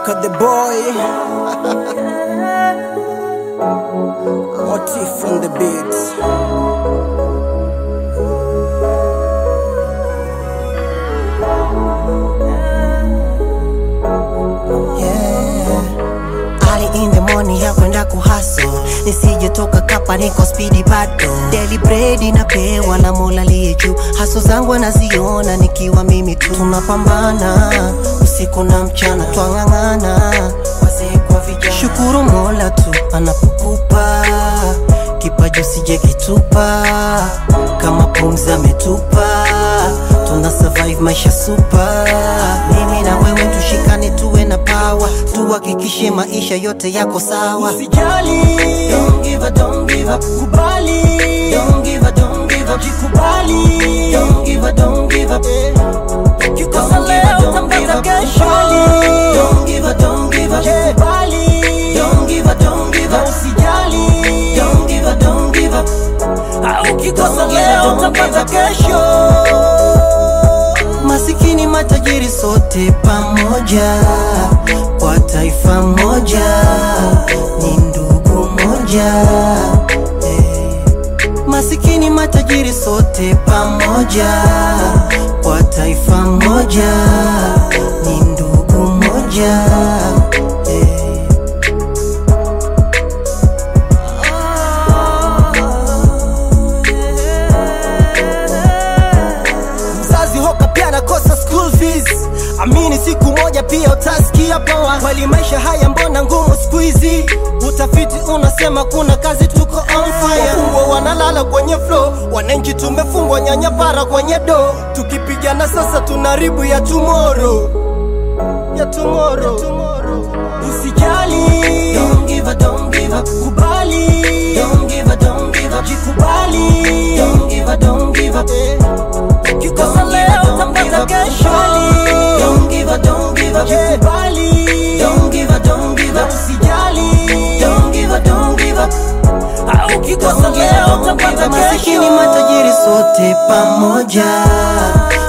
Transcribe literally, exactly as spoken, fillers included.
Cut the boy. Motif from the beats. In the morning ya kwenda kuhaso, nisije toka kapa niko speedy bado. Daily bread inapewa na Mola aliye juu. Haso zangu naziona nikiwa mimi tu. Tunapambana usiku na mchana, twang'ang'ana wazee kwa vijana. Shukuru Mola tu anapokupa kipaji usije kitupa, kama pumzi ametupa. Tuna survive maisha super. Mimi na wewe tushikane tuwe na power, tuhakikishe maisha yote yako sawa. Usijali, don't give up, don't give up. kubali, Don't give up, don't give up. jikubali. Don't give up, don't give up. Ukikosa leo utapata kesho. Don't give up, don't give up. Jikubali, Don't give up, don't give up. usijali. Don't give up, don't give up. Ukikosa leo utapata kesho. Masikini matajiri sote pamoja, kwa taifa moja, ni ndugu moja. Hey. Masikini matajiri sote pamoja, kwa taifa moja, ni ndugu moja. Hey. Kosa school fees, amini siku moja pia utasikia poa. Kweli maisha haya mbona ngumu siku hizi? Utafiti unasema kuna kazi, tuko on fire. Wafungwa wanalala kwenye floor, wananchi tumefungwa nyanya para kwenye do. Tukipigana sasa tunaribu ya tomorrow, ya tomorrow, ya tomorrow. Usijali, Don't give up, don't give up. kubali, Don't give up, don't give up. jikubali. Don't give up, don't give up. Ukikosa leo utapata kesho. Don't give up, don't give up. Jikubali, Don't give up, don't give up. usijali. Don't give up, don't give up. Ukikosa leo utapata kesho. Masikini matajiri sote pamoja,